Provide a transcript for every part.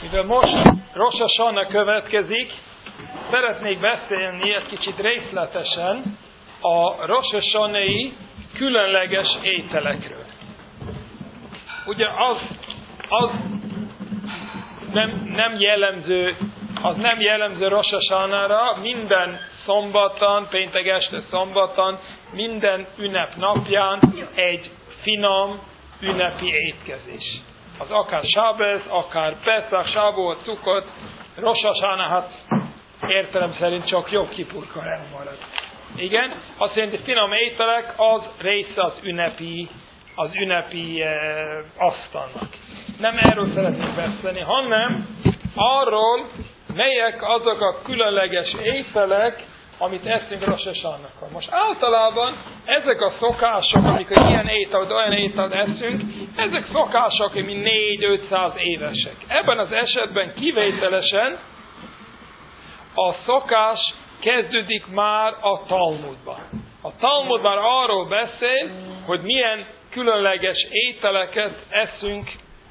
Mivel most Rosh Hashanah következik, szeretnék beszélni egy kicsit részletesen a Rosh Hashanah-i különleges ételekről. Ugye az nem jellemző Rosh Hashanah-ra, minden szombaton, péntek este szombaton, minden ünnep napján egy finom ünnepi étkezés. Az akár Sábez, akár Pesach, Sábó, Cukot, Rosh Hashanah, hát értelem szerint csak Jom Kipurkor elmarad. Igen, azt jelenti, finom ételek az része az ünnepi asztalnak. Nem erről szeretnék beszélni, hanem arról, melyek azok a különleges ételek, amit eszünk Rosh Hashanah-kor. Most általában ezek a szokások, amikor ilyen ételt, olyan ételt eszünk, ezek szokások, ami 400-500 évesek. Ebben az esetben kivételesen a szokás kezdődik már a Talmudban. A Talmud már arról beszél, hogy milyen különleges ételeket eszünk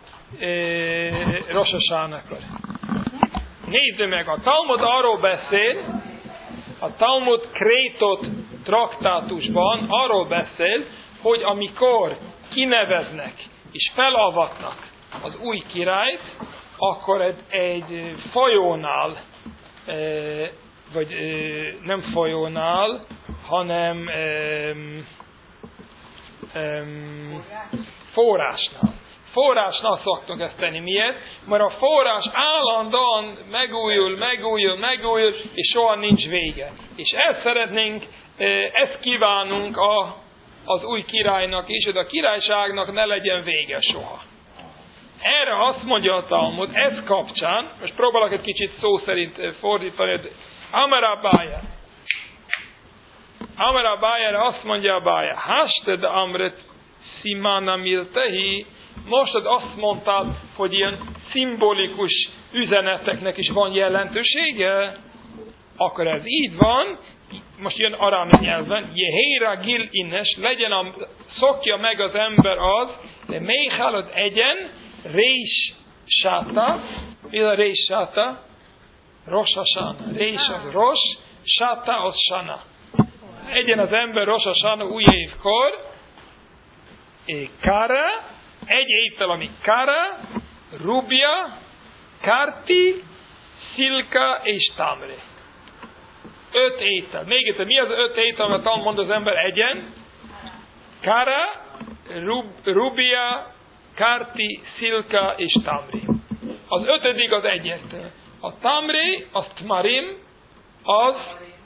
Rosh Hashanah-kor. Nézzük meg, a Talmud arról beszél, a Talmud Krétot traktátusban arról beszél, hogy amikor kineveznek és felavatnak az új királyt, akkor egy folyónál, vagy nem folyónál, hanem forrásnál. Forrásnál szoktunk ezt tenni. Miért? Mert a forrás állandóan megújul, és soha nincs vége. És ezt kívánunk az új királynak is, hogy a királyságnak ne legyen vége soha. Erre azt mondja a Talmud, ez kapcsán, most próbálok egy kicsit szó szerint fordítani, hogy Amar Abájára azt mondja Abája, Hasted Amret Simana Miltehi, most azt mondtad, hogy ilyen szimbolikus üzeneteknek is van jelentősége, akkor ez így van, most jön arám nyelven, Jehéra Gil Innes, szokja meg az ember az, de méhálod egyen, Rés Sáta, mi a Rés Sáta? Rosh Hashanah. Rés az Rosh, Sáta az Sana. Egyen az ember Rosh Hashanah új évkor, Kara, egy étel, ami Kara, Rubia, Karti, Szilka és Tamre. 5 étel. Még egyszer, mi az 5 étel, amit Talmud mond az ember egyen? Kara, Rubia, Karti, Szilka és Tamre. Az 5. az egyértelmű. A Tamre, az Tmarim, az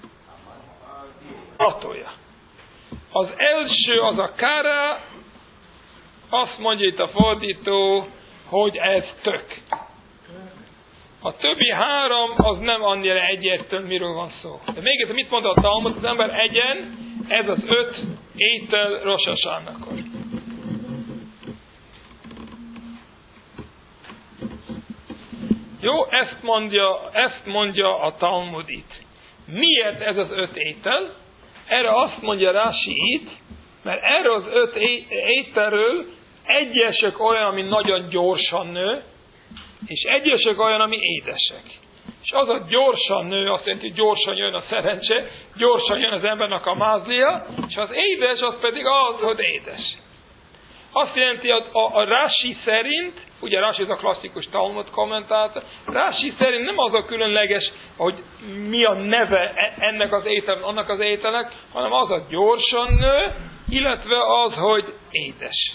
atolja. Az első, az a Kara, azt mondja itt a fordító, hogy ez tök. A többi 3 az nem annyira egyértelmű, miről van szó. De még egyszer mit mondta a Talmud, az ember egyen, ez az 5 étel Rosh Hashanah-kor. Jó, ezt mondja a Talmud itt. Miért ez az 5 étel? Erre azt mondja Rási itt, mert erről az 5 ételről egyesek olyan, ami nagyon gyorsan nő, és egyesek olyan, ami édesek. És az a gyorsan nő, azt jelenti, hogy gyorsan jön a szerencse, gyorsan jön az embernek a mázlia, és az édes, az pedig az, hogy édes. Azt jelenti, a Rási szerint, ugye Rási ez a klasszikus Talmud kommentátor, Rási szerint nem az a különleges, hogy mi a neve ennek az ételnek, annak az ételnek, hanem az a gyorsan nő, illetve az, hogy édes.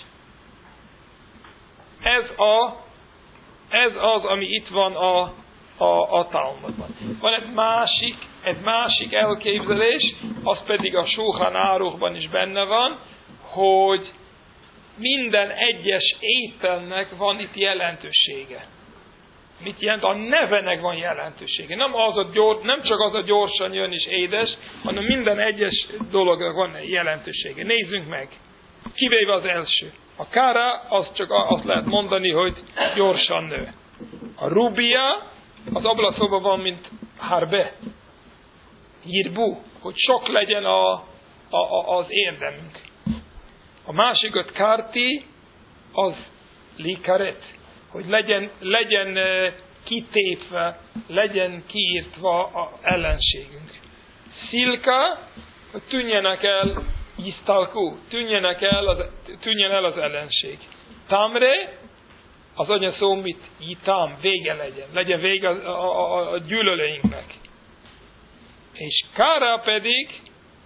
Ez az, ami itt van a Talmudban. Van egy másik elképzelés, az pedig a Shulchan Aruchban is benne van, hogy minden egyes ételnek van itt jelentősége. Mit jelent? A nevenek van jelentősége. Nem csak az a gyorsan jön és édes, hanem minden egyes dolognak van jelentősége. Nézzünk meg. Kivéve az első. A Kara, az csak azt lehet mondani, hogy gyorsan nő. A Rubia, az abban a szóban van, mint Harbe. Yirbu, hogy sok legyen az érdemünk. A másikat Karti, az Likaret, hogy legyen kitépve, legyen kiírtva az ellenségünk. Szilka, hogy tűnjenek el, isztalkú, tűnjen el az ellenség. Tamre, az anyaszó mit? Itam, vége legyen vége a gyűlölőinknek. És kára pedig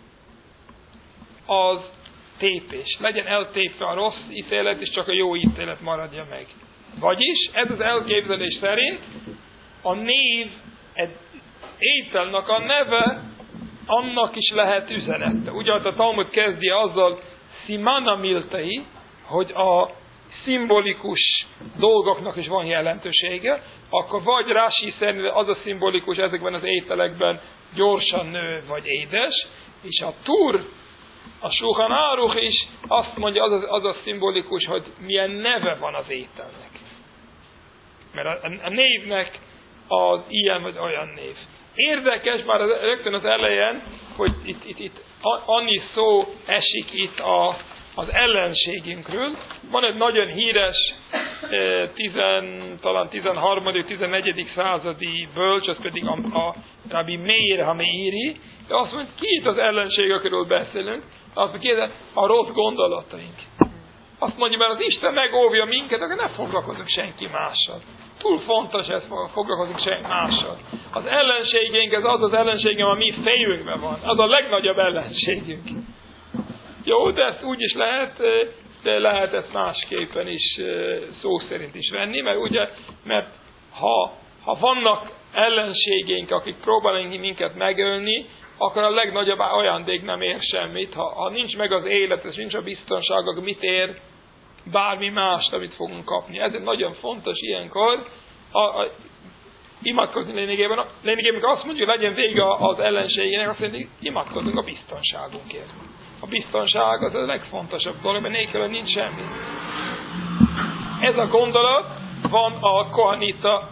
az tépés. Legyen eltépve a rossz ítélet, és csak a jó ítélet maradja meg. Vagyis ez az elképzelés szerint a név, egy ételnek a neve, annak is lehet üzenete. Ugye a Talmud kezdi azzal simana miltai, hogy a szimbolikus dolgoknak is van jelentősége, akkor vagy Rashi szerint az a szimbolikus ezekben az ételekben gyorsan nő vagy édes, és a Tur, a Shulchan Aruch is azt mondja, az a szimbolikus, hogy milyen neve van az ételnek. Mert a névnek az ilyen vagy olyan név. Érdekes már rögtön az elején, hogy itt annyi szó esik itt az ellenségünkről. Van egy nagyon híres talán 13.-14. századi bölcs, az pedig a Rabbi Meir HaMeiri, de azt mondja, ki itt az ellenség, akiről beszélünk? Azt mondja, a rossz gondolataink. Azt mondja, mert az Isten megóvja minket, akkor ne foglalkozunk senki mással. Túl fontos ez, foglalkozunk senki mással. Az ellenségünk, ez az ellenségem, ami fejünkben van. Az a legnagyobb ellenségünk. Jó, de ezt úgy is lehet, de lehet ezt másképpen is szó szerint is venni, mert ha vannak ellenségeink, akik próbálnak minket megölni, akkor a legnagyobb ajándék nem ér semmit. Ha nincs meg az élet, és nincs a biztonság, akkor mit ér bármi mást, amit fogunk kapni. Ez nagyon fontos ilyenkor. Imádkozni lényegében azt mondjuk, hogy legyen vége az ellenségének, azt mondjuk, imádkozunk a biztonságunkért. A biztonság az a legfontosabb dolog, mert nélkül nincs semmi. Ez a gondolat van a kohanita.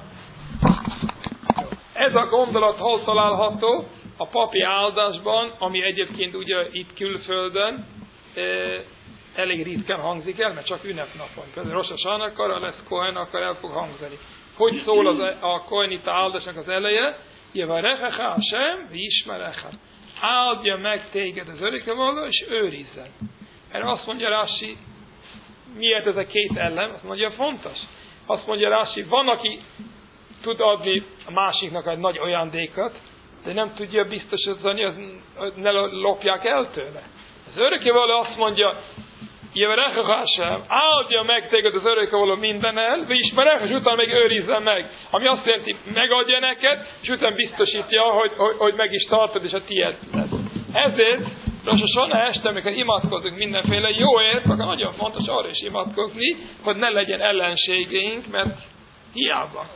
Ez a gondolat hol található? A papi áldásban, ami egyébként ugye itt külföldön elég ritkán hangzik el, mert csak ünnepnapon. Például Rosh Hashanah-kor, ha lesz Kohen, akkor el fog hangzani. Hogy szól a kohenita áldásnak az eleje? Yevarechecha Hashem, v'yishmerecha. Áldja meg téged az örökkévaló, és őrizzen. Erre azt mondja Rashi, miért ez a két ellen? Azt mondja, fontos. Azt mondja Rashi, van, aki tud adni a másiknak egy nagy ajándékot, de nem tudja biztosítani, hogy ne lopják el tőle. Az örökkévaló azt mondja, Yevarechecha Hashem, áldja meg téged az örökkévaló mindennel, v'yishmerecha, és utána még őrizzen meg. Ami azt jelenti, megadja neked, és utána biztosítja, hogy meg is tartod, és a tiéd lesz. Ezért, Rosh Hashanah este, amikor imádkozunk mindenféle jóért, akkor nagyon fontos arra is imádkozni, hogy ne legyen ellenségeink, mert hiába.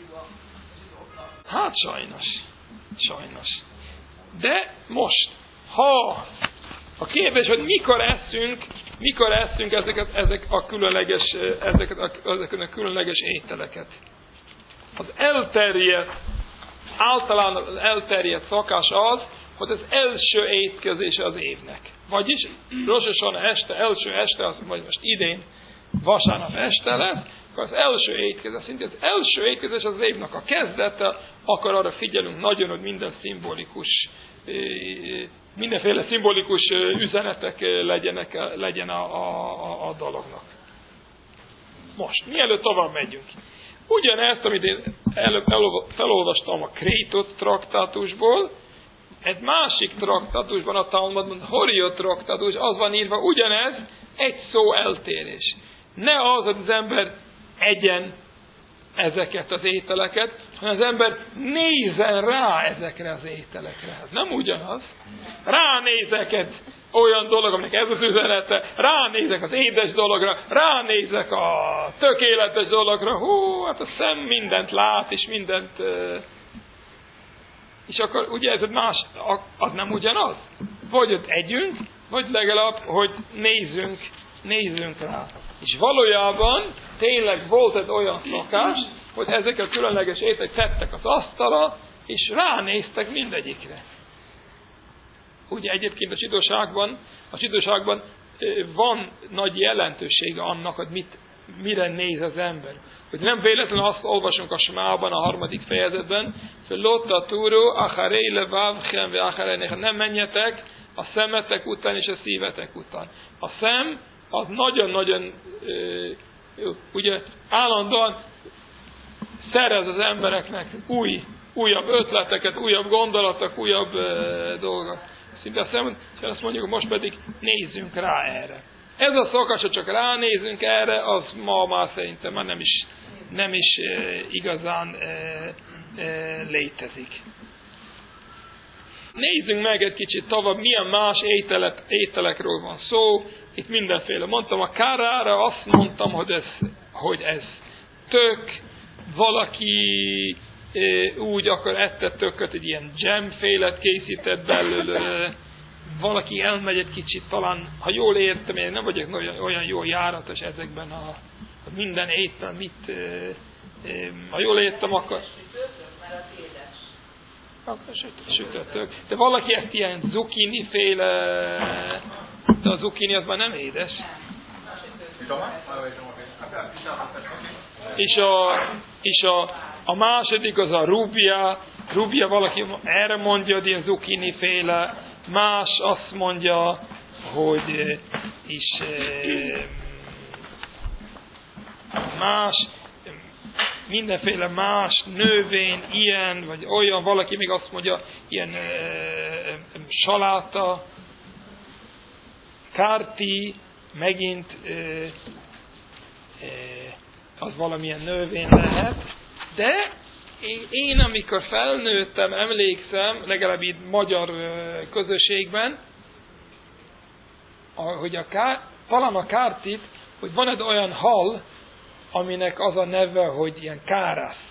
Hát sajnos. De most, ha a kérdés, hogy mikor eszünk ezeket a különleges ételeket. Az általában az elterjedt szokás az, hogy az első étkezés az évnek. Vagyis Rosh Hashanah este, első este, az vagy most idén vasárnap este lesz, akkor az első étkezés, szintén az első étkezés az évnek a kezdete, akkor arra figyelünk nagyon, hogy mindenféle szimbolikus üzenetek legyen a dolognak. Most, mielőtt tovább megyünk. Ugyanezt, amit én előbb felolvastam a Krétot traktátusból, egy másik traktátusban, a Talmudban, Horiot traktátus, az van írva ugyanez, egy szó eltérés. Ne az, hogy az ember egyen ezeket az ételeket, hanem az ember nézzen rá ezekre az ételekre. Ez nem ugyanaz. Ránézek olyan dolog, aminek ez az üzenete, ránézek az édes dologra, ránézek a tökéletes dologra, hát a szem mindent lát, és mindent... És akkor ugye ez más, az nem ugyanaz. Vagy ott együnk, vagy legalább, hogy nézzünk rá. És valójában tényleg volt egy olyan szokás, hogy ezek a különleges ételek tettek az asztalra, és ránéztek mindegyikre. Ugye egyébként a zsidóságban van nagy jelentősége annak, hogy mit mire néz az ember. Hogy nem véletlenül azt olvasunk a Smában, a 3. fejezetben, hogy Lotta Túró, Acharei Levavchem, ve Acharei Nechem, nem menjetek a szemetek után és a szívetek után. A szem az nagyon-nagyon ugye állandóan szerez az embereknek újabb ötleteket, újabb gondolatok, újabb dolgok. Szinte azt mondjuk, most pedig nézzünk rá erre. Ez a szokás, ha csak ránézünk erre, az ma már szerintem már nem is igazán létezik. Nézzünk meg egy kicsit tovább, milyen más ételekről van szó. Itt mindenféle. Mondtam, a kárára azt mondtam, hogy ez tök, valaki úgy akkor ette tököt, egy ilyen dzsemfélet készített belőle, valaki elmegy egy kicsit, talán, ha jól értem, én nem vagyok olyan jól járatos ezekben a minden étel, ha jól értem, akkor sütöttök. De valaki ezt ilyen zucchini féle, de a zucchini az már nem édes. És a második az a rubia valaki erre mondja, hogy ilyen zucchini féle, más azt mondja, hogy is más, mindenféle más növény, ilyen, vagy olyan, valaki még azt mondja, ilyen saláta, kárti, megint az valamilyen növény lehet, de én amikor felnőttem, emlékszem, legalább itt magyar közösségben, hogy talán a kártit, hogy van egy olyan hal, aminek az a neve, hogy ilyen kárász.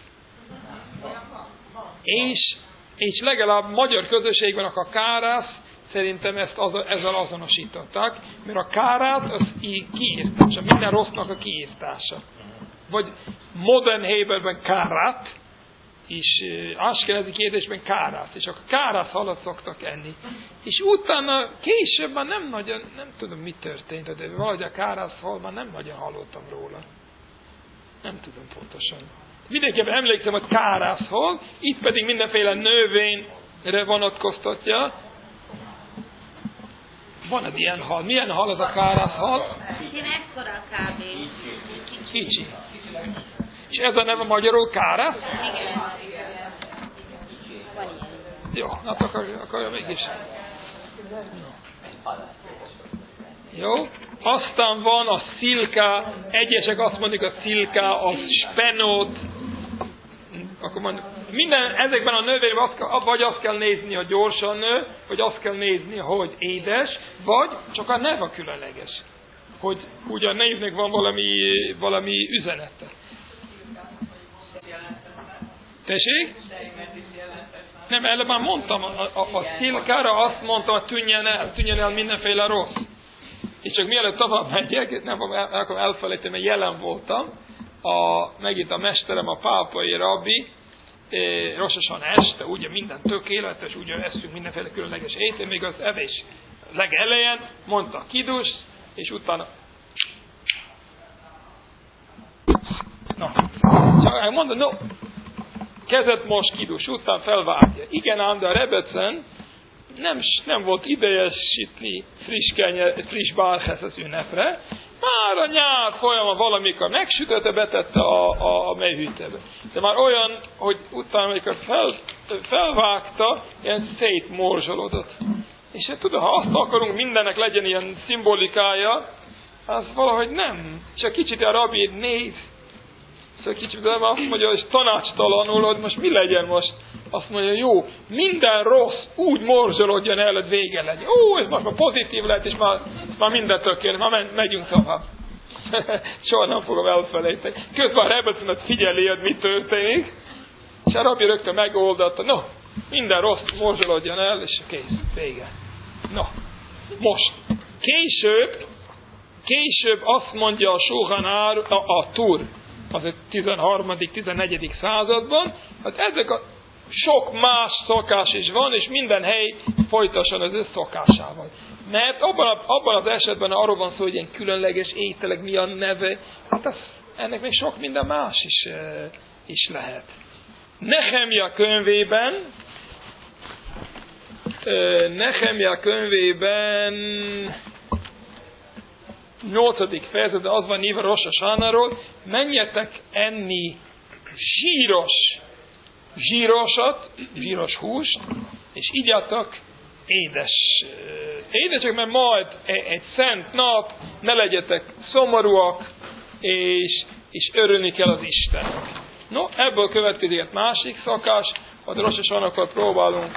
És legalább magyar közösségben a kárász, szerintem ezzel azonosították, mert a kárát az kiírtása, minden rossznak a kiírtása. Vagy modern Héberben kárát, és áskenezi kérdésben kárász, és akkor kárász halat szoktak enni. És utána később már nem tudom mi történt, de valahogy a kárász hal már nem nagyon hallottam róla. Nem tudom pontosan. Mindenképpen emlékszem, hogy kárászhal, itt pedig mindenféle növényre vonatkoztatja. Van egy ilyen hal. Milyen hal az a kárászhal? Én ekkora kb. Kicsi. És ez a neve magyarul kárász? Igen. Jó, hát akarja mégis. Jó. Aztán van a szilká, egyesek azt mondják, a szilká, a spenót, akkor mondjuk, ezekben a növényben vagy azt kell nézni, hogy gyorsan nő, vagy azt kell nézni, hogy édes, vagy csak a neve különleges. Hogy ugye a névnek van valami üzenete. Tessék? Nem, előbb már mondtam, a szilkára azt mondtam, hogy tűnjen el mindenféle rossz. És csak mielőtt tovább megyek, nem akarom elfelejteni, mert jelen voltam, megint a mesterem, a pápai rabbi, Rososan este, ugye minden tökéletes, ugye eszünk mindenféle különleges étel, még az evés legelején mondta a kidus, és utána csak mondta, kezet most kidus, után felvágja. Igen ám, de a Rebecen nem volt idejessítni friss bálhez az ünnepre, már a nyár folyamán valamikor megsütötte, betette a mélyhűtőbe. De már olyan, hogy utána, amikor felvágta, ilyen szétmorzsolódott. És hát tudod, ha azt akarunk, mindennek legyen ilyen szimbolikája, az valahogy nem. És a kicsit a rabbi néz, szóval kicsit azt mondja, hogy tanácstalanul, hogy most mi legyen most. Azt mondja, jó, minden rossz úgy morzsolódjon el, hogy vége legyen. Ez most már pozitív lett, és már minden tökéletes, már megyünk tovább. Soha nem fogom elfelejteni. Közben a Rebecenet figyeli, hogy mi történik, és a rabbi rögtön megoldotta, minden rossz morzsolódjon el, és kész, vége. Most. Később azt mondja a Sohanár, a Tur, az a 13.-14. században, hogy ezek a sok más szokás is van, és minden hely folytasson az ő szokásával. Mert abban az esetben arról van szó, hogy ilyen különleges ételek, mi a neve, hát ennek még sok minden más is lehet. Nehemia könyvében 8. fejezetben az van írva Rosh Hashanáról, menjetek enni zsíros húst, és igyatok édesek, mert majd egy szent nap, ne legyetek szomorúak, és örülni kell az Istennek. No, ebből következik egy másik szakás, a Rosh Hashanakor próbálunk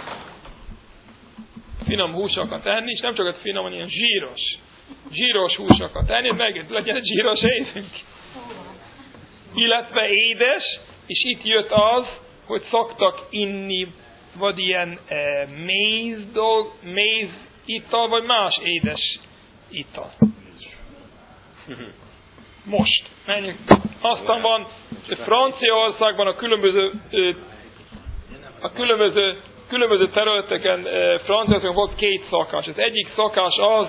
finom húsokat enni, és nem csak egy finom, hanem ilyen zsíros húsokat enni, meg legyen egy zsíros édünk. Illetve édes, és itt jött az, hogy szoktak inni vagy ilyen méz ital, vagy más édes ital. Most menjünk. Aztán van Franciaországban a különböző területeken Franciaországban volt 2 szakás. Az egyik szakás az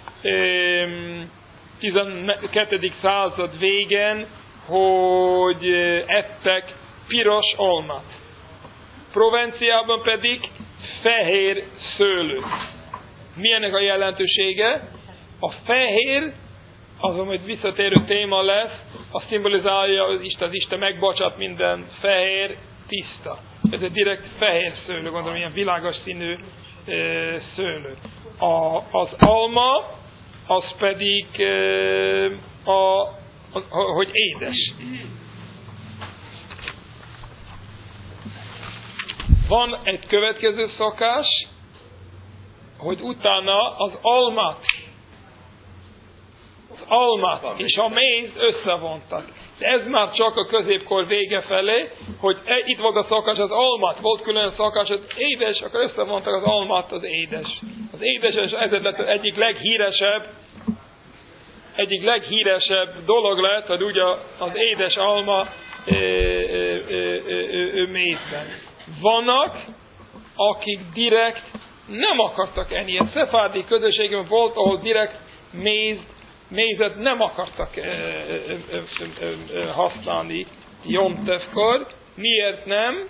12. század végén, hogy ettek piros almát. Provenciában pedig fehér szőlőt. Milyennek a jelentősége? A fehér, az, amit visszatérő téma lesz, az szimbolizálja, az Isten megbocsát minden fehér, tiszta. Ez egy direkt fehér szőlő, gondolom, ilyen világos színű szőlő. Az alma, az pedig, hogy édes. Van egy következő szokás, hogy utána az almát és a méz összevontak. De ez már csak a középkor vége felé, hogy itt volt a szokás, az almát, volt külön szokás, az édes, akkor összevontak az almát, az édes. Az édes ez egyik leghíresebb dolog lett, hogy ugye az édes alma mézben. Vannak, akik direkt nem akartak enni. A szefárdi közösségben volt, ahol direkt mézet nem akartak használni Jom Tevkor. Miért nem?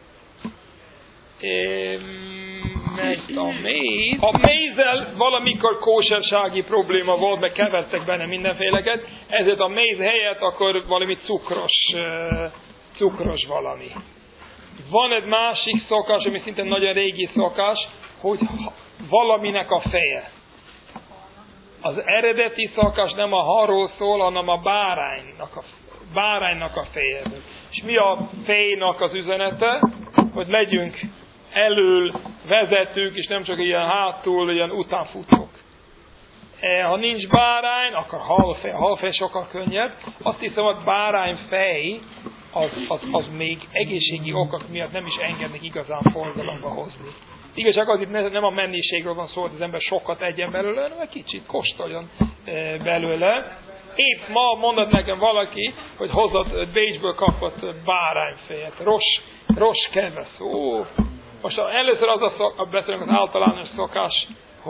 Mert a mézzel valamikor kósersági probléma volt, meg kevertek benne mindenféleket, ezért a méz helyett akkor valami cukros valami. Van egy másik szokás, ami szintén nagyon régi szokás, hogy valaminek a feje. Az eredeti szokás nem a halról szól, hanem a báránynak a feje. És mi a fejnak az üzenete? Hogy legyünk elől vezetők, és nem csak ilyen hátul, ilyen utánfutók. Ha nincs bárány, akkor halfej sokkal könnyebb. Azt hiszem, hogy bárányfej az még egészségi okok miatt nem is engednek igazán forgalomba hozni. Igazság az, itt nem a mennyiségről van szó, hogy az ember sokat egyen belőle, hanem egy kicsit kóstoljon belőle. Épp ma mondott nekem valaki, hogy hozott, Bécsből kapott bárányfejet, rossz kevesz. Most először beszélünk az általános szokás,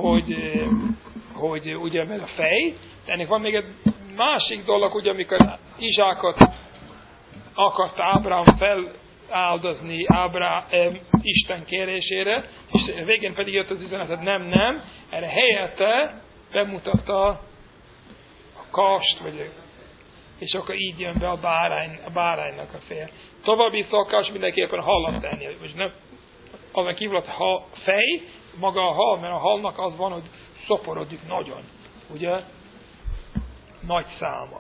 hogy ugye meg a fej, de ennek van még egy másik dolog, ugye amikor Izsákot akart Ábrám feláldozni Isten kérésére, és végén pedig jött az üzenet, nem, erre helyette bemutatta a kast, és akkor így jön be a báránynak a feje. További szokás mindenképpen hallat tenni, és nem azon kívül a fej, maga a hal, mert a halnak az van, hogy szaporodik nagyon, ugye? Nagy számmal.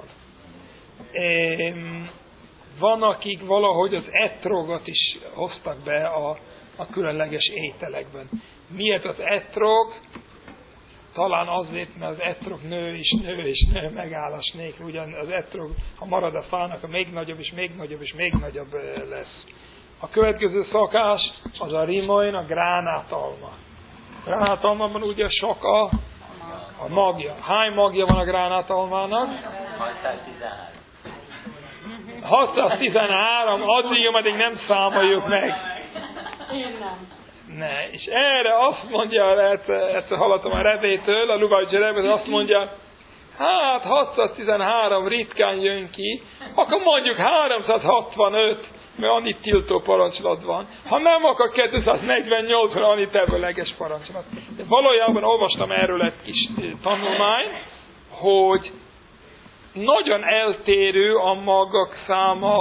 Van, akik valahogy az etrogot is hoztak be a különleges ételekben. Miért az etrog? Talán azért, mert az etrog nő megállás nélkül. Ugyan az etrog, ha marad a fának, a még nagyobb és még nagyobb és még nagyobb lesz. A következő szokás az a rimoin, a gránátalma. Gránátalmában ugye sok a magja. Hány magja van a gránátalmának? 613, addig, ameddig nem számoljuk meg. Ne, és erre azt mondja, egyszer hallottam a Revétől, a Lubavicsi Rebétől, azt mondja, hát 613 ritkán jön ki, akkor mondjuk 365, mert annyit tiltó parancsolat van. Ha nem, akkor 248, mert annyit ebbőleges parancsolat. De valójában olvastam erről egy kis tanulmányt, hogy nagyon eltérő a magak száma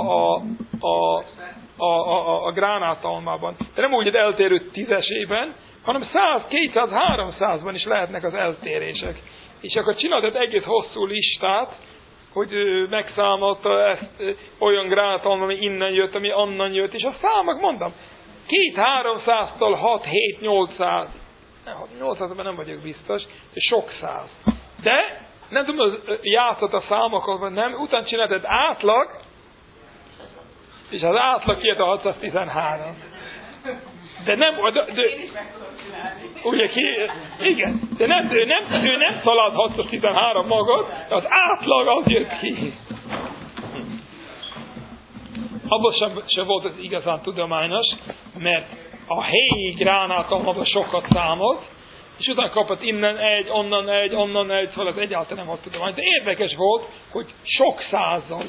a gránátalmában. De nem úgy, hogy eltérő tízesében, hanem 100, 200, 300-ban is lehetnek az eltérések. És akkor csinált egy egész hosszú listát, hogy megszámolta ezt olyan gránátalma, ami innen jött, ami onnan jött, és a számok, mondom, 200-300-tól 6-7-800. 800-ban nem vagyok biztos, de sok száz. De nem tudom, játszott a számokkal, vagy nem, utána csinált egy átlag, és az átlag kijött a 613. De nem, ugye igen, de nem, ő nem talált 613 magot, de az átlag az jött ki. Abban sem volt ez igazán tudományos, mert a helyi gránátalmában sokat számolt, és utána kapott innen egy, onnan egy, szóval ez egyáltalán nem volt tudományos. De érdekes volt, hogy sok százal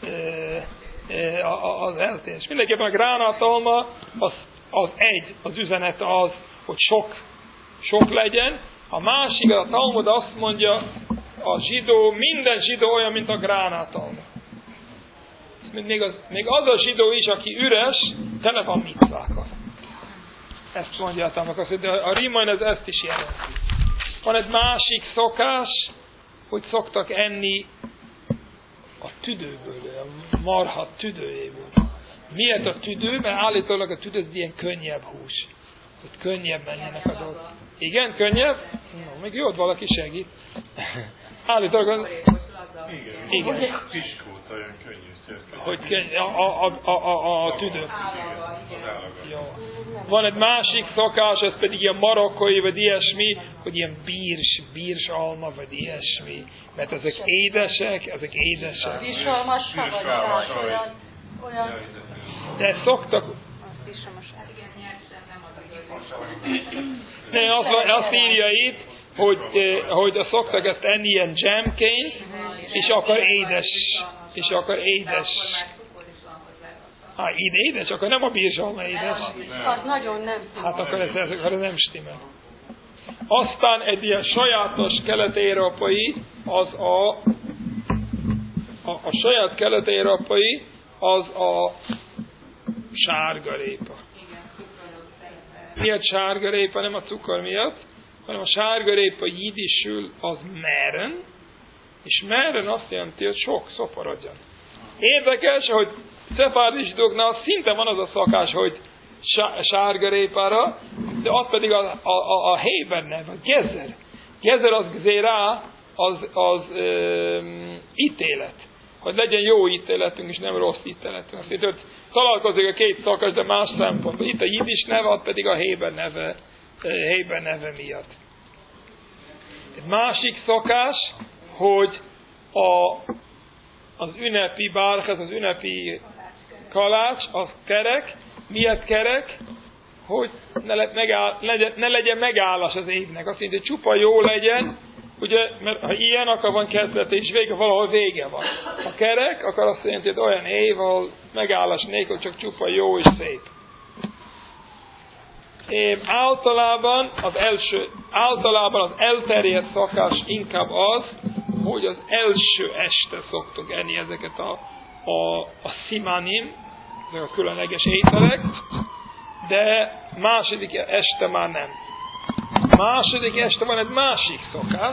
az eltérés. Mindenképpen a gránátalma az üzenet az, hogy sok legyen. A másik, a Talmud azt mondja, minden zsidó olyan, mint a gránátalma. Még az a zsidó is, aki üres, tele van micvákkal. Ezt mondja a Talmud, de a rímain ezt is jelenti. Van egy másik szokás, hogy szoktak enni a tüdőből, a marha tüdőjéből. Miért a tüdő? Mert állítólag a tüdő az ilyen könnyebb hús. Hogy könnyebb menjenek a dolgok. Igen, könnyebb? No, még jót valaki segít. Állítólag az... Igen. Piskóta olyan könnyű szérke. Hogy könnyű, a tüdő. Jó. Van egy másik szokás, ez pedig ilyen marokkói, vagy ilyesmi, hogy ilyen bírs alma, vagy ilyesmi. Mert ezek édesek. Bírsalmas vagy olyan... De szoktak... Ne, azt írja itt, hogy szoktak ezt enni ilyen jamként, és akkor édes. Édes? Akkor nem a bírsalma édes. Az nagyon nem. Hát akkor ez nem stimmel. Aztán egy ilyen sajátos kelet-európai, az a saját kelet-európai, az a sárgarépa. Miért sárgarépa? Nem a cukor miatt, hanem a sárgarépa jiddisül az meren, és meren azt jelenti, hogy sok szoporodjon. Érdekes, hogy szefárdi zsidóknál szinte van az a szokás, hogy sárgarépára, de az pedig a héber nev, a gezer. Gezer az gzérá, az ítélet. Hogy legyen jó ítéletünk, és nem rossz ítéletünk. Azt itt találkozik a két szakás, de más szempontból. Itt a jiddis neve, az pedig a héber neve miatt. Egy másik szokás, hogy az ünnepi bárhez, az ünnepi kalács, az kerek. Miért kerek? Hogy ne legyen megállás az évnek. Azt mondja, hogy csupa jó legyen, ugye, mert ha ilyen, akkor van kezdete és vége, valahol vége van. Ha kerek, akkor azt jelenti, hogy olyan év, ahol megállás nélkül csak csupa jó és szép. Általában az elterjedt szokás inkább az, hogy az első este szoktuk enni ezeket a szimánim, ezek a különleges ételek, de második este már nem. Második este van egy másik szokás,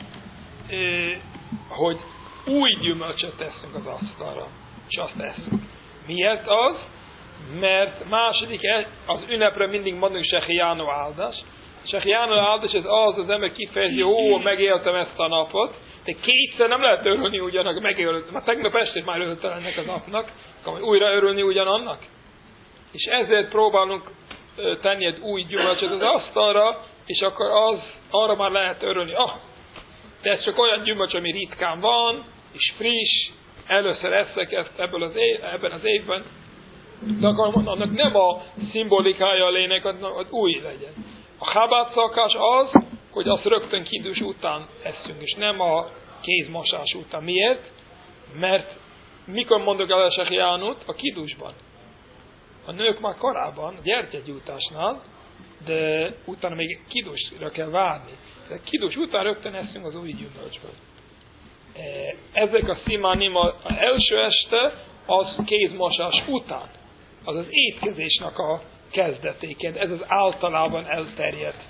hogy új gyümölcsöt teszünk az asztalra, és azt eszünk. Miért az? Mert az ünnepre mindig mondunk Sehiánó áldás. Sehiánó áldás az ember kifejezi, megéltem ezt a napot, de kétszer nem lehet örülni ugyanak, megéltem. Már tegnap este már örültem ennek a napnak, akkor újra örülni ugyanannak. És ezért próbálunk tenni egy új gyümölcsöt az asztalra, és akkor arra már lehet örülni. De ez csak olyan gyümölcs, ami ritkán van, és friss, először eszek ezt ebben az évben, De akkor annak nem a szimbolikája a lényeg, hogy új legyen. A Chabad szakás az, hogy azt rögtön kidus után eszünk, és nem a kézmosás után. Miért? Mert mikor mondok el Sehiánut? A kidusban. A nők már korábban, gyertyagyújtásnál, de utána még kidusra kell várni. De kidus után rögtön eszünk az új gyümölcsből. Ezek a szimánim az első este, az kézmosás után. Az az étkezésnek a kezdetéként. Ez az általában elterjedt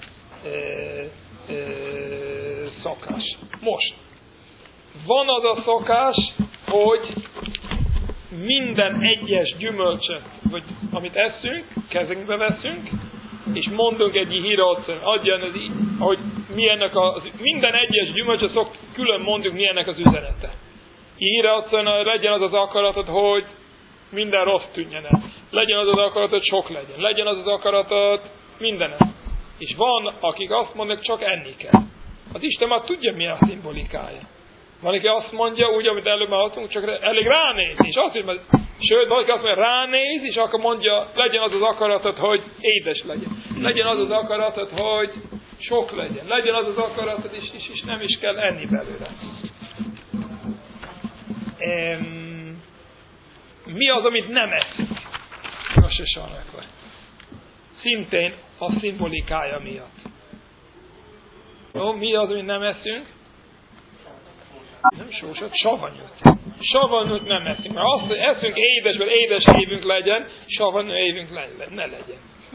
szokás. Most. Van az a szokás, hogy minden egyes gyümölcset, vagy amit eszünk, kezünkbe veszünk, és mondunk egy hírat, adjan az így, hogy milyennek minden egyes gyümölcset külön mondjuk milyennek az üzenete. Hírat legyen az az akaratod, hogy minden rossz tűnjen el. Legyen az az akaratod, hogy sok legyen. Legyen az az akaratod, minden. És van, akik azt mondják, csak enni kell. Az Isten már tudja, mi a szimbolikája. Valaki azt mondja, úgy, amit előbb már mondtunk, csak elég ránézni. És azt mondja, sőt, valaki azt mondja, ránéz, és akkor mondja, legyen az az akaratod, hogy édes legyen. Legyen az az akaratod, hogy sok legyen. Legyen az az akaratod, és nem is kell enni belőle. Mi az, amit nem eszünk? Rosh Hashanakor. Szintén a szimbolikája miatt. Jó, mi az, amit nem eszünk? Nem sósat, savanyút. Savanyút nem eszünk. Mert azt, hogy eszünk édesből, édes évünk legyen, savanyú évünk ne legyen.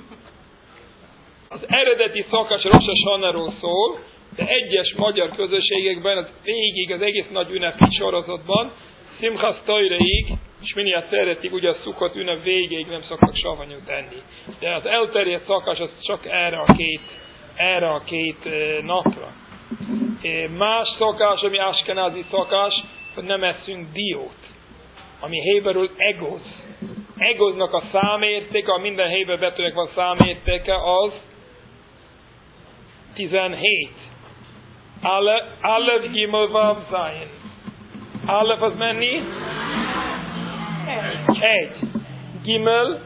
Az eredeti szakás Rosh Hashanahról szól, de egyes magyar közösségekben az végig, az egész nagy ünnepi sorozatban, Simchas Torahig, és minél szeretik, ugye a Szukkot ünnep végéig nem szoktak savanyút enni. De az elterjedt szakás az csak erre a két napra. Más szokás, ami askenázi szokás, hogy nem eszünk diót, ami héberül egoz. Egoznak a számértéke, a minden héber betűnek van számértéke, az 17. Alef, Gimel, Vav, Zayin. Alef az mennyi? 1. Gimel?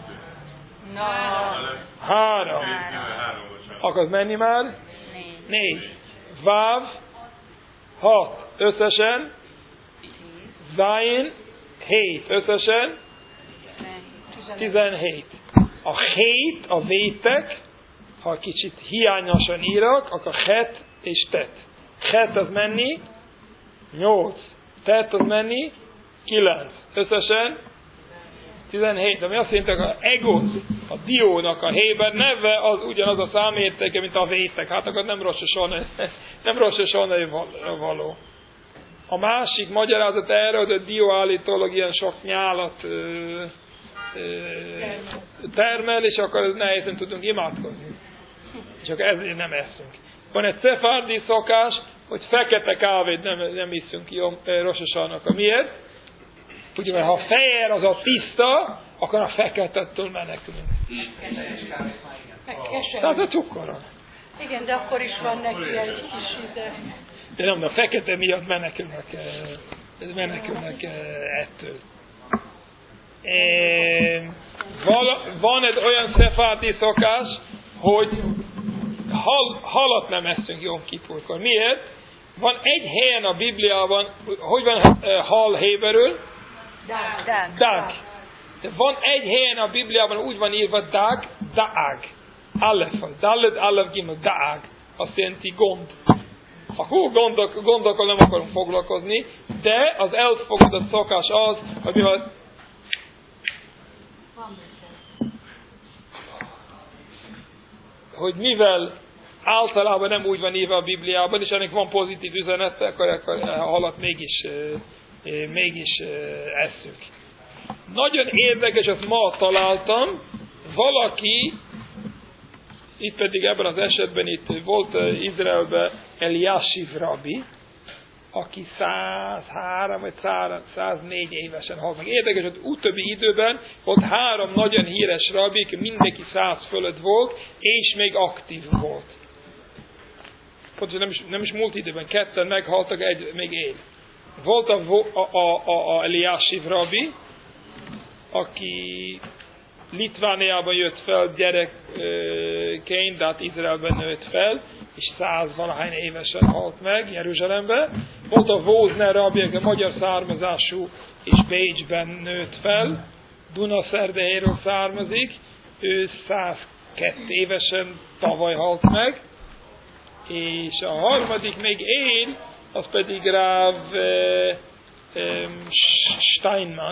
3. Akkor az mennyi már? 4. Vav 6. Összesen? Zayin 7. Összesen? 17. A hét, a vétek, ha kicsit hiányosan írok, akkor het és tet. Het az mennyi? 8. Tet az mennyi? 9. Összesen? 17. Ami azt jelenti, hogy az egoz, a diónak a héber neve az ugyanaz a számértéke, mint a vétek. Hát akkor nem Rosh Hashanah való. A másik magyarázat erre, hogy a dió állítólag ilyen sok nyálat termel, és akkor ez nehézen tudunk imádkozni. Csak ezért nem eszünk. Van egy szefárdi szokás, hogy fekete kávét nem iszünk Rosh Hashanahkor. Miért? Ugye, mert ha a fehér az a tiszta, akkor a feketettől menekülünk. Tehát a cukoron. Igen, de akkor is van neki egy kis ide. De nem, a fekete miatt menekülnek ettől. Van egy olyan szefárdi szokás, hogy halat nem eszünk Jom Kipurkor. Miért? Van egy helyen a Bibliában, hogy van hal héberül? Dag. De van egy helyen a Bibliában úgy van írva dag, daag. Alef, Dalet, Alef, Gimel, daag. Azt jelenti gond. Akkor gondokkal nem akarunk foglalkozni, de az elfogadott szokás az, hogy mivel általában nem úgy van írva a Bibliában, és ennek van pozitív üzenete, akkor a halat mégis eszünk. Nagyon érdekes, ezt ma találtam, valaki, itt pedig ebben az esetben itt volt Izraelben Eliashiv rabbi, aki 103 vagy 104 évesen halt meg. Érdekes, hogy utóbbi időben volt 3 nagyon híres rabbik, mindenki 100 fölött volt, és még aktív volt. Pontosan nem is múlt időben, 2 meghaltak, 1 még él. Volt a Eliashiv rabbi, aki Litvániában jött fel gyerekként, de hát Izraelben nőtt fel, és 100-valahány évesen halt meg Jeruzsálemben. Volt a Wozner rabbi, aki magyar származású, és Bécsben nőtt fel, Dunaszerdehelyről származik, ő 102 évesen tavaly halt meg, és a harmadik még él, az pedig Ráv Steinmann,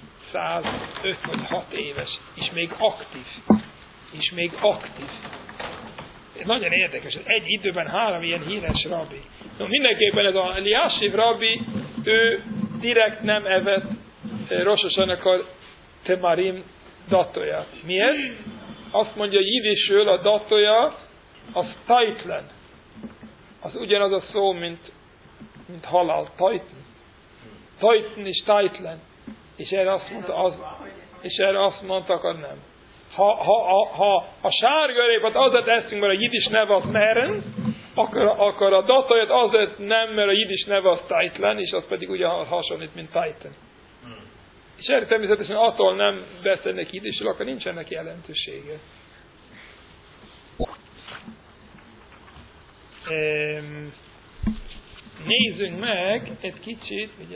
105-6 éves, és még aktív. Nagyon érdekes, egy időben 3 ilyen híres rabbi. No, mindenképpen ez a Eliásiv rabbi, ő direkt nem evett Rosh Hashanakor temarim datóját. Miért? Azt mondja jidisül, a datója az tajtlen. Az ugyanaz a szó, mint halál, tajtlen. Tajtlen és tajtlen. És erre azt mondta, akkor nem. Ha a sárgarépet azért eszünk, mert a jidis neve az meren, akkor a datóját azért nem, mert a jidis neve az tajtlen, és az pedig ugye hasonlít, mint tajten. És erre természetesen attól nem beszélnek jidisül, akkor nincsenek jelentősége. Nézzünk meg egy kicsit, ugye?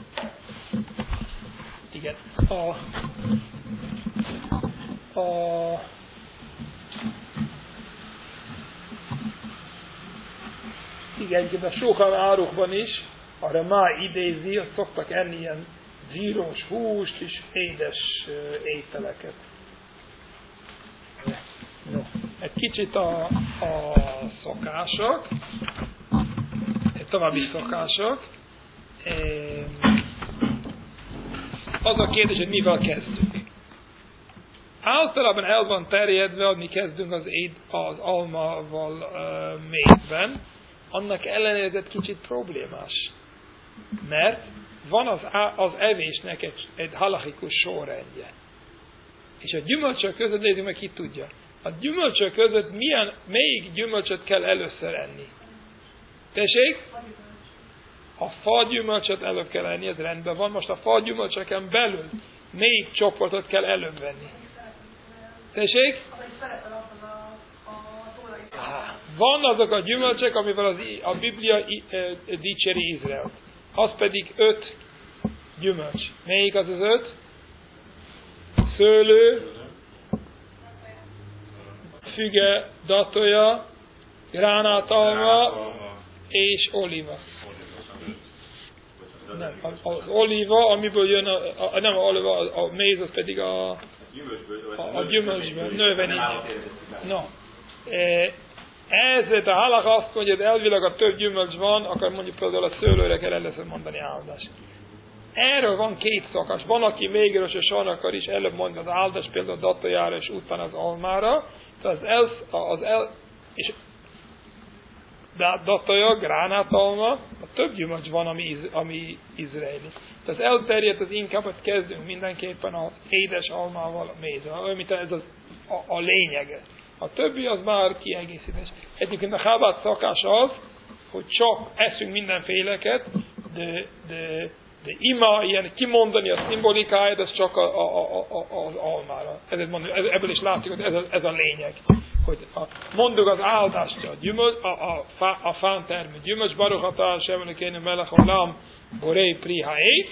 Igen. Igen, a Shulchan Aruchban is, arra már idézi, azt szoktak enni ilyen zsíros húst és édes ételeket. No. Egy kicsit a szokások, további szokások. Az a kérdés, hogy mivel kezdünk. Általában el van terjedve, hogy mi kezdünk az almával mézben, annak ellenére ez kicsit problémás. Mert van az evésnek egy halachikus sorrendje. És a gyümölcsök között, nézzük meg, ki tudja. A gyümölcsök között melyik gyümölcsöt kell először enni? Tessék? A fagyümölcsöt előbb kell enni, ez rendben van. Most a fagyümölcsöken belül melyik csoportot kell előbb venni? Tessék? Van azok a gyümölcsök, amivel a Biblia dicséri Izraelt. Az pedig 5 gyümölcs. Melyik az 5? Szőlő, füge, datója, gránátalma és olíva. Nem, az olíva, amiből jön nem a méz, az pedig a gyümölcsből, növeni. No. Ezért a halakha azt mondja, hogy elvileg a több gyümölcs van, akkor mondjuk például a szőlőre kell először mondani áldást. Erről van 2 szokás. Van, aki még Rosh Hashanakor is előbb mondja az áldást, például a datójára és utána az almára. De datója, gránátalma, a több gyümölcs van, ami izraeli. Tehát elterjedt az inkább, hogy kezdünk mindenképpen az édes almával, a mézzel. Olyan, mint ez a lényege. A többi az már kiegészítés. Egyébként a Chabad szokás az, hogy csak eszünk mindenféleket, de ima ilyen kimondani a szimbolikáját, az csak az almára. Ebből is látjuk, hogy ez a lényeg. Hogy mondjuk az áldást a fán termő gyümölcs, Baruch atah Hashem Elokeinu melech haolam borei pri haetz,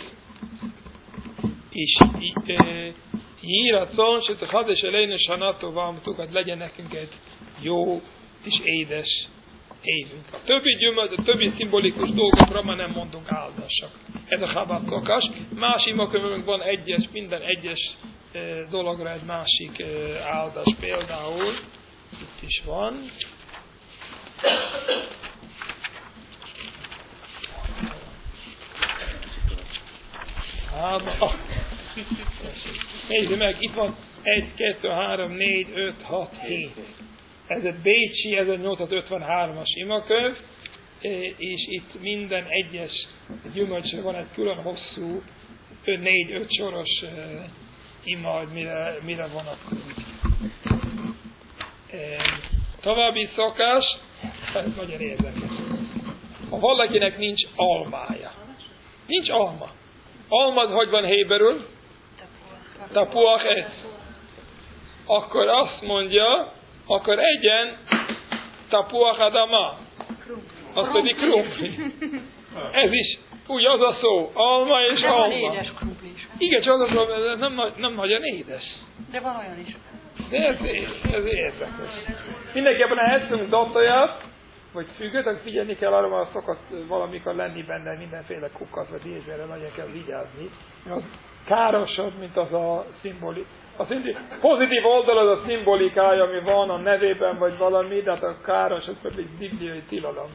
és Jiratzon, se techades eleinu shana tova amtukat, legyen nekünk egy jó és édes évünk. A többi gyümölcs, a többi szimbolikus dolgokra már nem mondunk áldásak. Ez a Chabad szokás. Más imakönyvünk van minden egyes dologra egy másik áldás. Például itt is van. Nézzük meg, itt van 1, 2, 3, 4, 5, 6, 7. Ez egy bécsi 1853-as imakönyv, és itt minden egyes gyümölcsre van egy külön hosszú 4-5 soros ima, hogy mire van akkor. További szokás, ez nagyon érdekes. Ha valakinek nincs almája, nincs alma. Alma, hogy van héberül? tapuach etz. Akkor azt mondja, akkor egyen tapuach adama. Az pedig krumpli. Ez is úgy az a szó, alma és de alma. van édes krumpli is. Igen, csak az a szó, ez nem nagyon édes. De van olyan is. De ez érdekes. Mindenképpen eszünk dattaját, vagy függőt, akkor figyelni kell arra, mert szokott valamikor lenni benne mindenféle kukat, vagy ilyesmire nagyon kell vigyázni. Az károsabb, mint az a szimboli. A pozitív oldal az a szimbolikája, ami van a nevében, vagy valami, de hát a káros, az pedig bibliai tilalom.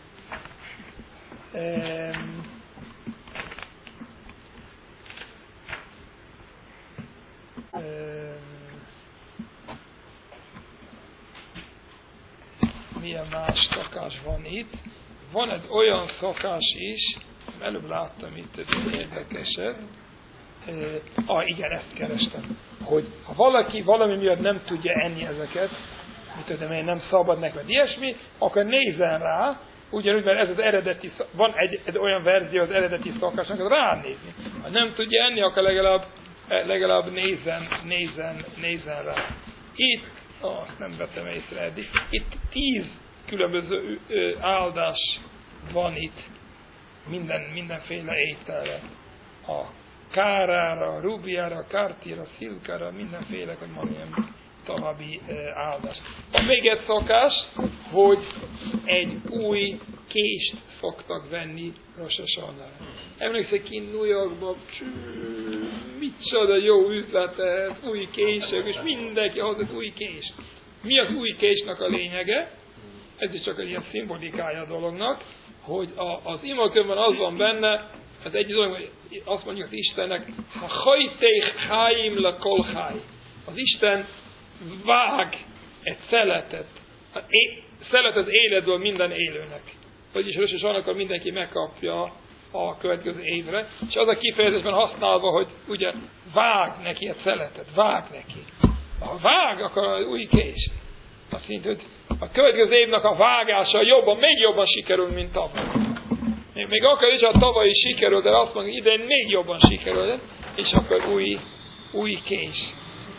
Milyen más szokás van itt? Van egy olyan szokás is, előbb láttam itt egy érdekeset. Igen, ezt kerestem. Hogy ha valaki valami miatt nem tudja enni ezeket, mit tudom én, nem szabad neki, vagy ilyesmi, akkor nézzen rá, ugyanúgy, mert ez az eredeti, van egy olyan verzió az eredeti szokásnak, az ránézni. Ha nem tudja enni, akkor legalább nézzen rá. Itt, azt nem vettem észre eddig, itt 10 különböző áldás van itt, mindenféle ételre. A kárára, a rubiára, a kártíra, a szilkára, mindenféle, hogy mondjam, további áldás. Van még egy szokás, hogy egy új kést szoktak venni Rosh Hashanahra. Emlékszek ki New Yorkban, micsoda jó üzlet ez, új kések, és mindenki hozott új kést. Mi az új késnek a lényege? Ez is csak egy ilyen szimbolikája a dolognak, hogy az imakönyvben az van benne, ez egy dolog, hogy azt mondjuk az Istennek, ha hajték háim le kolháj. Az Isten vág egy szeletet. Szelet az életből minden élőnek. Vagyis Rosh Hashanahkor mindenki megkapja a következő évre, és az a kifejezésben használva, hogy ugye vág neki egy szeletet, vág neki. Ha vág, akkor az új kés. Azt jelenti, hogy a következő évnek a vágása még jobban sikerül, mint tavaly. Még akkor is, ha tavaly is sikerült, de azt mondjuk, idén még jobban sikerült, és akkor új kés.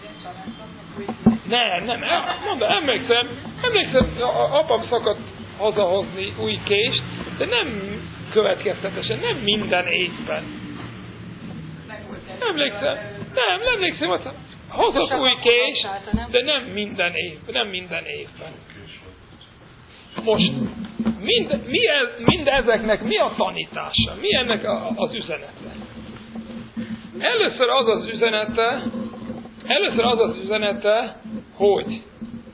Nem, mondom, emlékszem, apám szokott hazahozni új kést, de nem következtetesen, nem minden évben. Emlékszem, hogy hozott új kést, de nem minden évben. Most, mindezeknek mi a tanítása? Mi ennek az üzenete? Először az az üzenete, hogy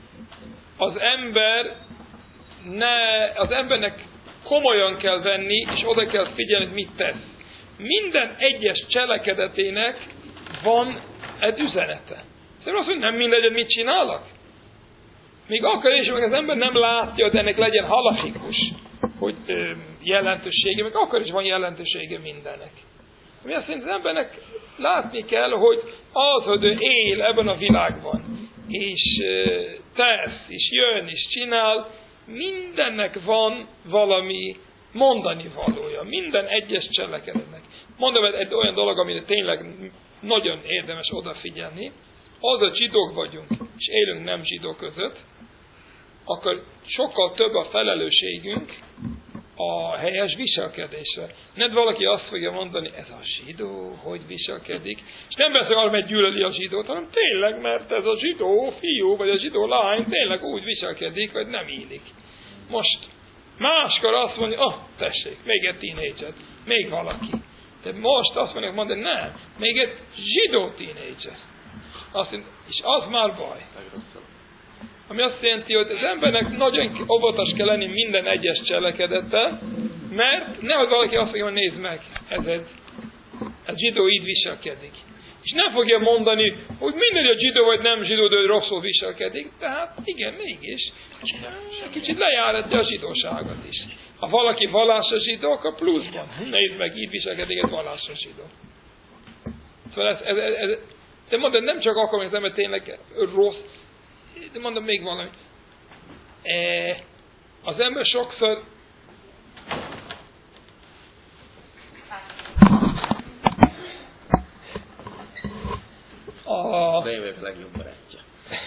az embernek komolyan kell venni, és oda kell figyelni, hogy mit tesz. Minden egyes cselekedetének van egy üzenete. Szerintem azt mondja, nem mindegy, hogy mit csinálok? Még akkor is, hogy az ember nem látja, de ennek legyen halachikus, hogy jelentősége, meg akkor is van jelentősége mindennek. Ami azt jelenti, az embernek látni kell, hogy az, hogy ő él ebben a világban, és tesz, és jön, és csinál, mindennek van valami mondani valója, minden egyes cselekedetnek. Mondom, egy olyan dolog, amire tényleg nagyon érdemes odafigyelni, az a zsidók vagyunk, és élünk nem zsidó között, akkor sokkal több a felelősségünk a helyes viselkedésre. Nem valaki azt fogja mondani, ez a zsidó, hogy viselkedik, és nem beszél arra, mert gyűlöli a zsidót, hanem tényleg, mert ez a zsidó fiú, vagy a zsidó lány tényleg úgy viselkedik, hogy nem illik. Most máskor azt mondja, tessék, még egy tínédzser, még valaki. De most azt mondják mondani, nem, még egy zsidó tínédzser. És az már baj. Ami azt jelenti, hogy az embernek nagyon óvatos kell lenni minden egyes cselekedettel, mert nehogy valaki azt mondja, hogy nézd meg, ez egy zsidó így viselkedik. És nem fogja mondani, hogy mindegy, a zsidó vagy nem zsidó, de rosszul viselkedik. Tehát igen, mégis. Kicsit lejáratja a zsidóságot is. Ha valaki vallásos zsidó, akkor pluszban. Nézd meg, így viselkedik egy vallásos zsidó. Szóval de mondom, nem csak akkor, hogy az ember tényleg rossz, de mondom még valamit. Az ember sokszor De én vagyok a legjobb barátja.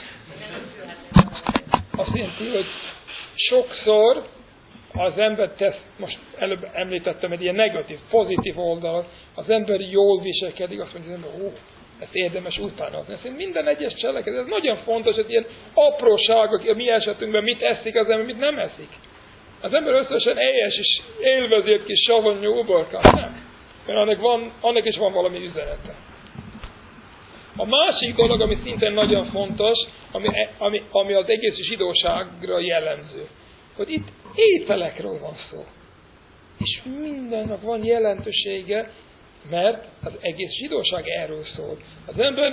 Azt jelenti, hogy sokszor az ember tesz, most előbb említettem egy ilyen negatív, pozitív oldalon, az ember jól viselkedik, azt mondja az ember, ezt érdemes utánozni. Ezt minden egyes cselekedet, ez nagyon fontos, hogy ilyen apróságok, a mi esetünkben mit eszik az ember, mit nem eszik. Az ember összesen éhes és élvezi egy kis savanyú uborkát, nem. Mert annak is van valami üzenete. A másik dolog, ami szintén nagyon fontos, ami az egész zsidóságra jellemző, hogy itt ételekről van szó. És mindennek van jelentősége, mert az egész zsidóság erről szól. Az ember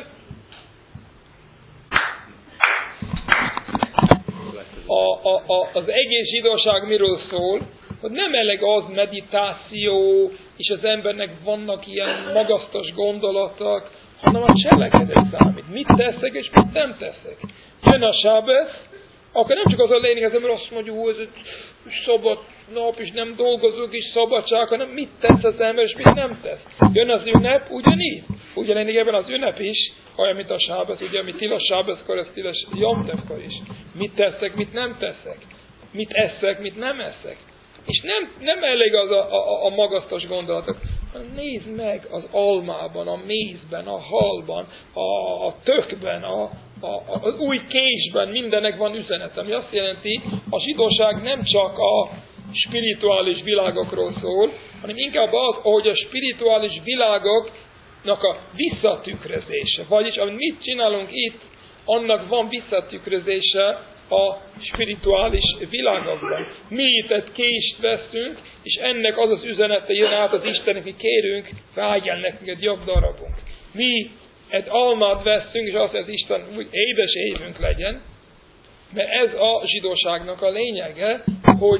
az egész zsidóság miről szól, hogy nem elég az meditáció, és az embernek vannak ilyen magasztos gondolatok, hanem a cselekedet számít. Mit teszek, és mit nem teszek. Jön a sábesz, akkor nem csak az a lényeg, az ember azt mondja, hogy ez egy szabad nap, és nem dolgozunk, és szabadság, hanem mit tesz az ember, és mit nem tesz. Jön az ünnep, ugyanígy. Ugyanilyenében az ünnep is, olyan, mint a sábesz, ugye, ami tilos sábeszkor, ez tilos jomtevkor is. Mit teszek, mit nem teszek. Mit eszek, mit nem eszek. És nem elég az a magasztos gondolatok. Nézd meg az almában, a mézben, a halban, a tökben, az új késben, mindennek van üzenet. Ami azt jelenti, a zsidóság nem csak a spirituális világokról szól, hanem inkább az, ahogy a spirituális világoknak a visszatükrözése. Vagyis, amit mit csinálunk itt, annak van visszatükrözése a spirituális világokban. Mi itt egy kést veszünk, és ennek az az üzenete jön át az Istennek, mi kérünk, vágjál nekünk egy jobb darabunk. Mi egy almát veszünk, és azt mondja az Isten, úgy édes évünk legyen, mert ez a zsidóságnak a lényege, hogy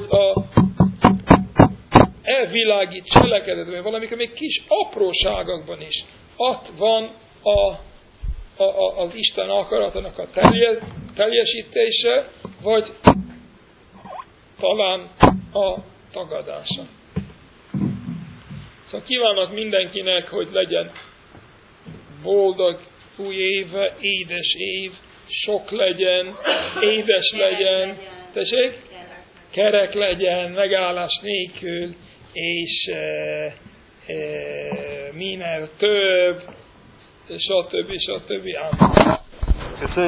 elvilágít cselekedetben, valamikor még kis apróságokban is. Ott van az Isten akaratának a teljesítése, vagy talán a tagadása. Szóval kívánok mindenkinek, hogy legyen boldog új éve, édes év, sok legyen, édes legyen, tessék? Kerek legyen, megállás nélkül, és minél több, stb. Amen.